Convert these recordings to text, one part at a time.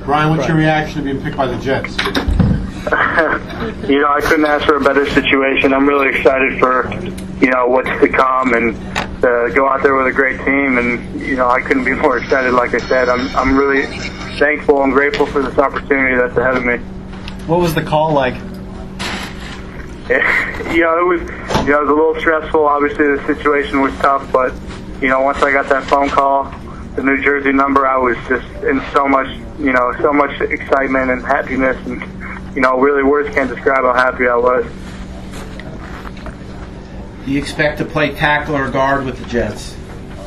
Brian, what's your reaction to being picked by the Jets? I couldn't ask for a better situation. I'm really excited for, what's to come and to go out there with a great team. And, I couldn't be more excited. Like I said, I'm really thankful and grateful for this opportunity that's ahead of me. What was the call like? It was a little stressful. Obviously, the situation was tough, but, once I got that phone call, the New Jersey number, I was just in so much excitement and happiness, and really words can't describe how happy I was. Do you expect to play tackle or guard with the Jets?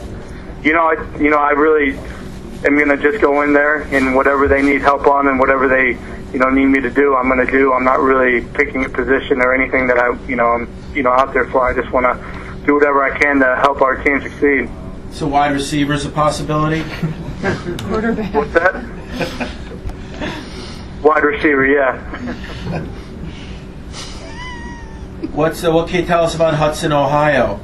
I really am going to just go in there, and whatever they need help on and whatever they need me to do, I'm going to do. I'm not really picking a position or anything that I'm out there for. I just want to do whatever I can to help our team succeed. So wide receiver is a possibility? Quarterback. What's that? Wide receiver, yeah. What can you tell us about Hudson, Ohio?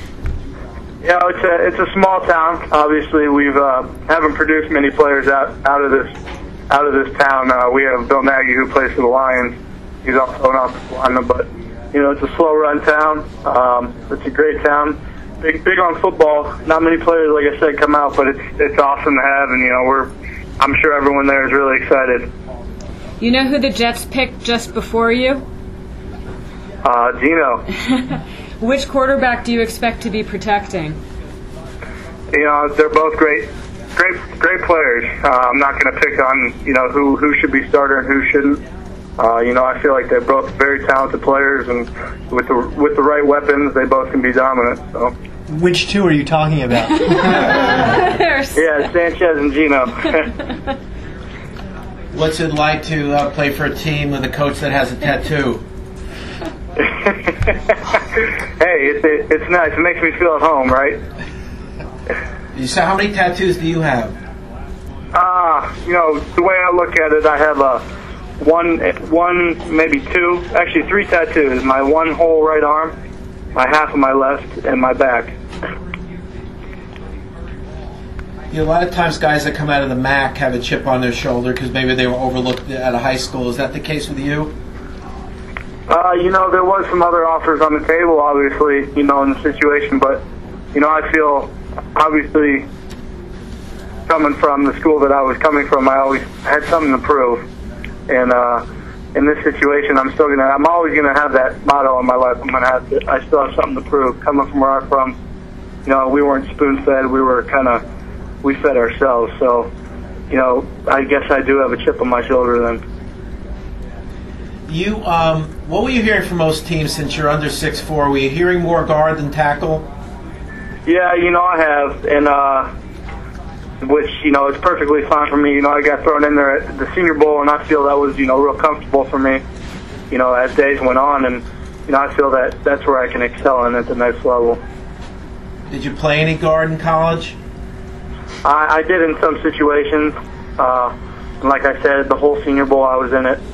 It's a small town. Obviously, we've haven't produced many players out of this town. We have Bill Nagy, who plays for the Lions. He's also an offensive lineman, but it's a slow run town. It's a great town. Big on football. Not many players, like I said, come out, but it's awesome to have, and I'm sure everyone there is really excited. You know who the Jets picked just before you? Gino. Which quarterback do you expect to be protecting? They're both great players. I'm not going to pick on who should be starter and who shouldn't. I feel like they're both very talented players, and with the right weapons, they both can be dominant. So. Which two are you talking about? Yeah, Sanchez and Gino. What's it like to play for a team with a coach that has a tattoo? Hey, it's nice. It makes me feel at home, right? So how many tattoos do you have? The way I look at it, I have one, maybe two, actually 3 tattoos. My one whole right arm, my half of my left, and my back. A lot of times guys that come out of the MAC have a chip on their shoulder because maybe they were overlooked at a high school. Is that the case with you? There was some other offers on the table, obviously, in the situation, but, I feel, obviously, coming from the school that I was coming from, I always had something to prove. And in this situation, I'm always gonna have that motto in my life. I still have something to prove. Coming from where I'm from, we weren't spoon-fed. We fed ourselves. So, I guess I do have a chip on my shoulder then. What were you hearing from most teams since you're under 6'4"? Were you hearing more guard than tackle? Yeah, I have, and which, it's perfectly fine for me. I got thrown in there at the Senior Bowl, and I feel that was, real comfortable for me, as days went on, and, I feel that that's where I can excel in at the next level. Did you play any guard in college? I did in some situations. Like I said, the whole Senior Bowl I was in it.